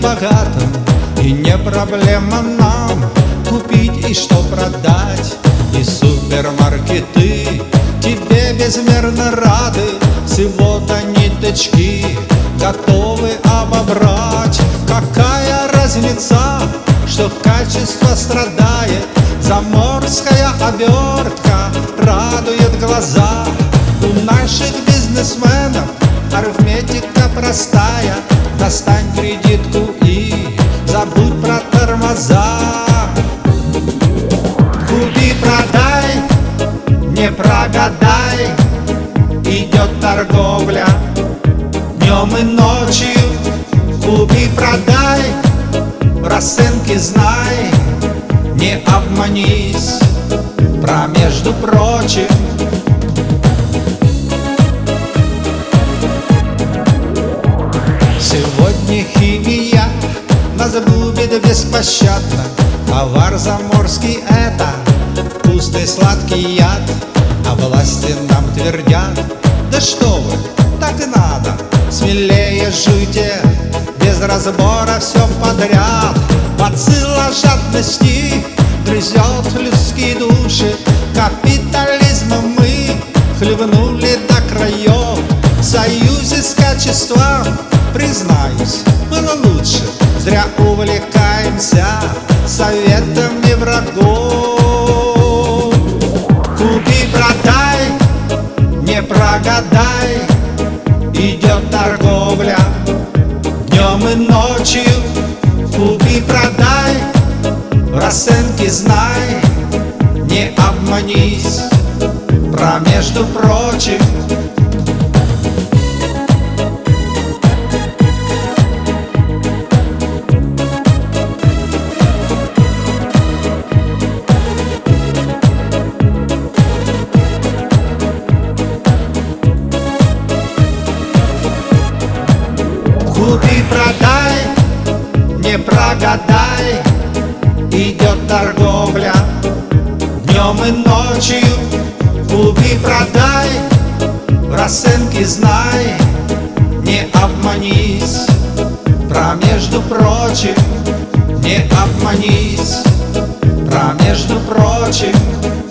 богатым, и не проблема нам купить и что продать. И супермаркеты тебе безмерно рады, всего до ниточки готовы обобрать. Какая разница, что качество страдает, заморская обертка радует глаза. У наших бизнесменов арифметика простая, достань кредитку и забудь про тормоза. Купи-продай, не прогадай, идет торговля днем и ночью. Купи-продай, расценки знай, не обманись про между прочим. Сегодня химия нас губит беспощадно. Товар заморский — это вкусный сладкий яд. А власти нам твердят: да что вы, так и надо, смелее жуйте, без разбора все подряд. Бацилла жадности грызет людские души, капитализмом мы хлебнули до краев. В союзе с качеством, признаюсь, было лучше. Зря увлекаемся советами врагов. Купи-продай, не прогадай, идет торговля днем и ночью. Купи-продай, расценки знай, не обманись про между прочим. Купи-продай, не прогадай, идет торговля днем и ночью. Купи-продай, расценки знай, не обманись про между прочим. Не обманись про между прочим.